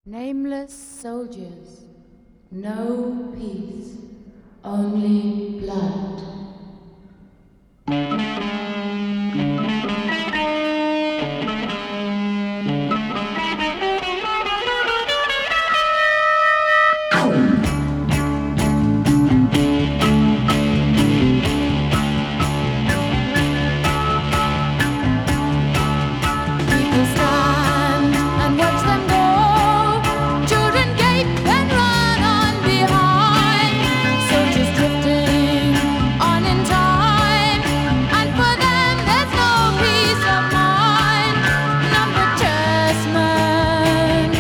Nameless soldiers, no peace, only blood. People stand and watch them go. Children gape and run on behind. Soldiers drifting on in time, and for them there's no peace of mind. Numbered chessmen.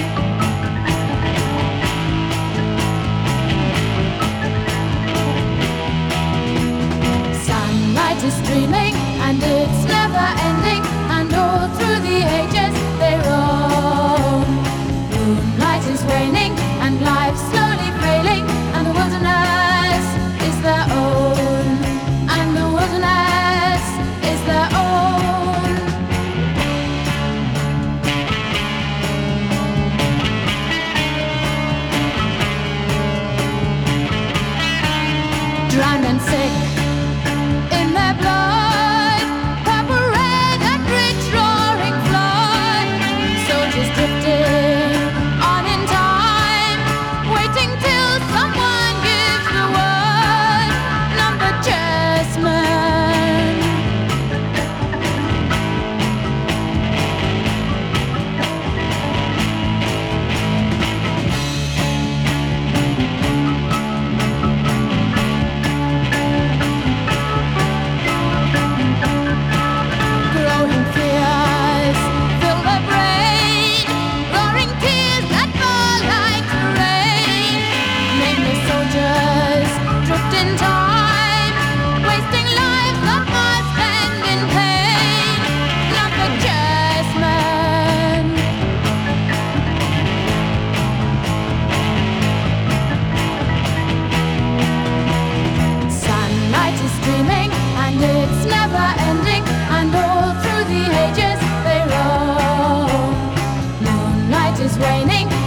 Sunlight is streaming and it's never ending, and all through the ages they roam. Moonlight is waning and life slowly failing, and the wilderness is their own, and the wilderness is their own. Drowned and sick in their blood, purple, red and rich roaring flood. Soldiers drifting on in time, waiting till someone gives the word. Numbered chessmen. Growing fears fill their brain, roaring tears that fall like rain. Nameless soldiers drift in time, wasting lives that must end in pain. Numbered chessmen. Sunlight is streaming and it's never ending, and all through the ages they roam. Moonlight is waning